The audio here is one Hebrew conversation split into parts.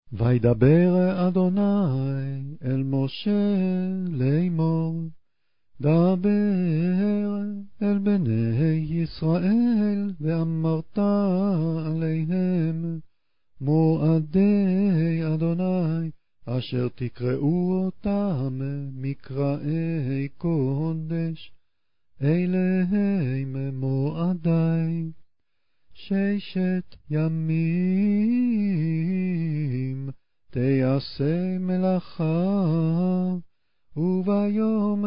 וידבר אדוני אל משה לאמור, דבר אל בני ישראל, ואמרת עליהם, מועדי אדוני, אשר תקראו אותם מקראי קודש, אלה הם מועדי. 6 ימים תעשה מלאכה, וביום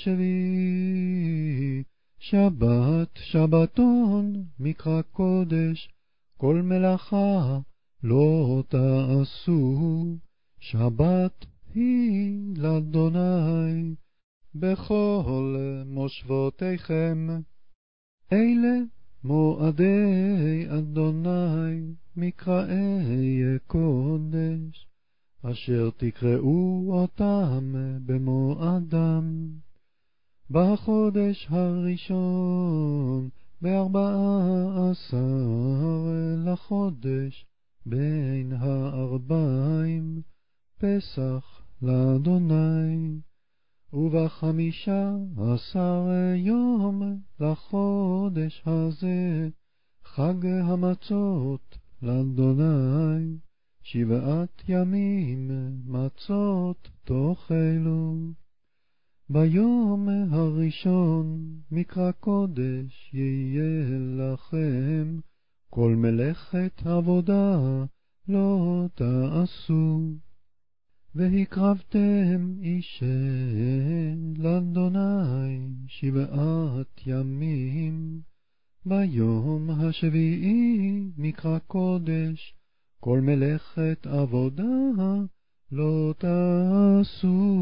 השביעי שבת שבתון מקרא קודש, כל מלאכה לא תעשו, שבת היא לאדוני בכל מושבותיכם. אלה מועדי אדוני מקראי קודש, אשר תקראו אותם במועדם. בחודש הראשון, ב14 לחודש, בין הארבעים, פסח לאדוני. וב15 יום לחודש הזה, חג המצות לאדוני, 7 ימים מצות תאכלו. ביום הראשון מקרא קודש יהיה לכם, כל מלאכת עבודה לא תעשו. והקרבתם אישה לאדוני 7 ימים, ביום השביעי מקרא קודש, כל מלאכת עבודה לא תעשו.